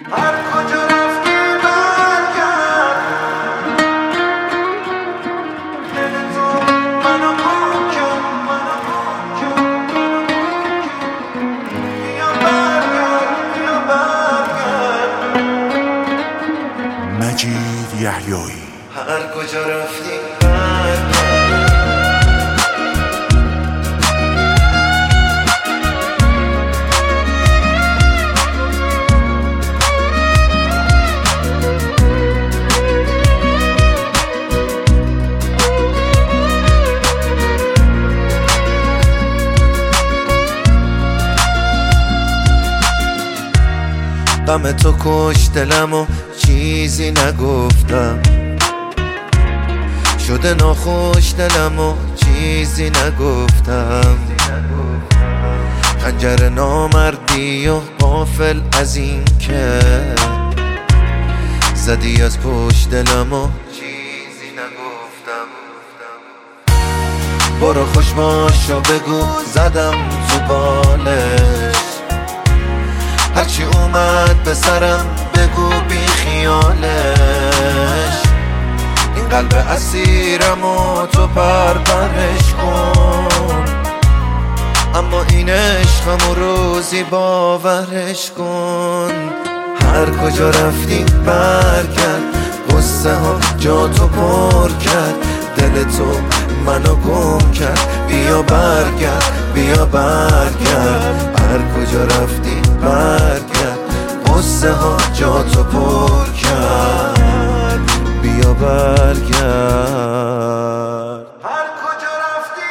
هر کجا رفتی برگرد، دل تو منو گم کرد، بیا برگرد، بیا برگرد. مجید یحیایی. هر کجا رفتی برگرد. غم تو کش دلم و چیزی نگفتم، شده ناخوش دلم و چیزی نگفتم. خنجر نامردی و غافل از این که زدی از پشت دلم و چیزی نگفتم. برو خوش باش و بگو زدم تو بالش، هرچی اومد به سرم بگو بی خیالش. این قلب اسیرم و تو پرپرش کن، اما این عشقم و روزی باورش کن. هر کجا رفتی برگرد، قصه ها جا تو پر کرد، دل تو منو گم کرد. بیا برگرد، بیا برگرد. هر کجا رفتی برگرد، قصه ها جا تو پر کرد. بیا برگرد. هر کجا رفتی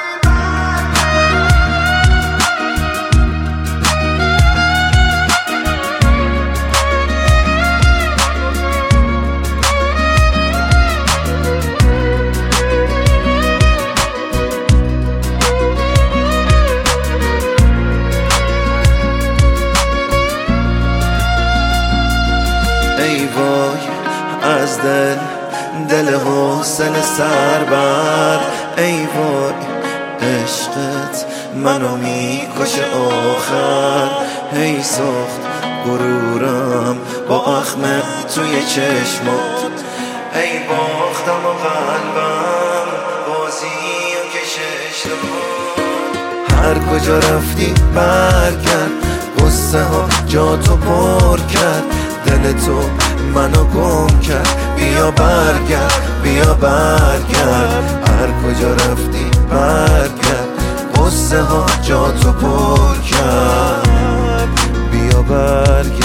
ای وای از دل حوصله سربر. ای وای عشقت منو میکشه آخر. ای سخت غرورم با اخم توی چشمات، ای باختم و قلبم بازی و کشش داد. هر کجا رفتی برگرد، قصه ها جا تو پر کرد، دل تو منو گم کرد. بیا برگرد، بیا برگرد. هر کجا رفتی برگرد، قصه ها جا تو پر کرد. بیا برگرد.